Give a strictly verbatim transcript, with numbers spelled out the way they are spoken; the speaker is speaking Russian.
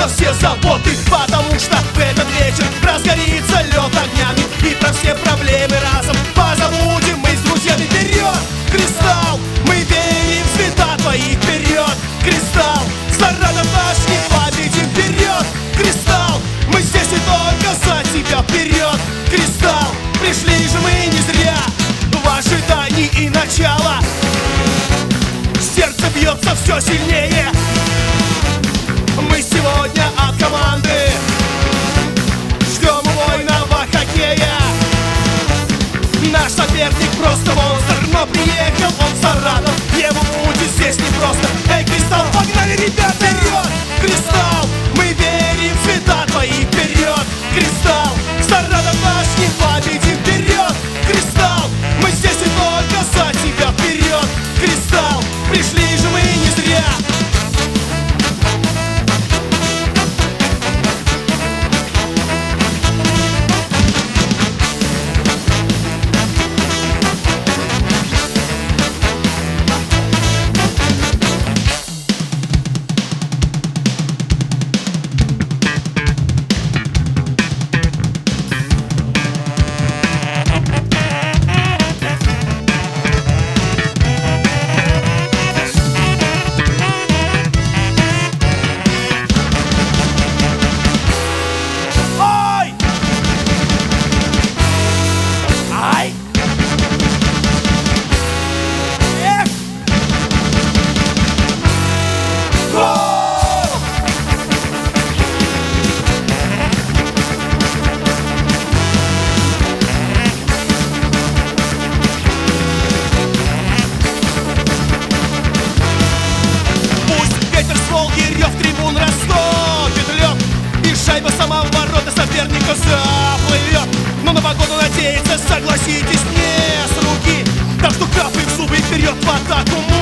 все заботы, потому что в этот вечер разгорится лед огнями, и про все проблемы разом позабудем мы с друзьями. Вперед, Кристалл, мы верим в цвета твои. Вперед, Кристалл, снарядом наш не победим. Вперед, Кристалл, мы здесь не только за тебя. Вперед, Кристалл, пришли же мы не зря в ожидании и начала. Сердце бьется все сильнее. Мы сегодня от команды ждем убойного хоккея. Наш соперник просто монстр, но приехал он в Саратов. Ему будет здесь непросто. Эй, Кристалл, погнали, ребята! Вперед, Кристалл, мы верим в цвета твои. Вперед, Кристалл, Саратов наш не победим. Вперед, Кристалл, мы здесь не только за тебя. Вперед, Кристалл, пришли же мы не зря. Шайба сама в ворота соперника заплывет. Но на погоду надеяться, согласитесь, не с руки. Так что капай в зубы, вперед в атаку.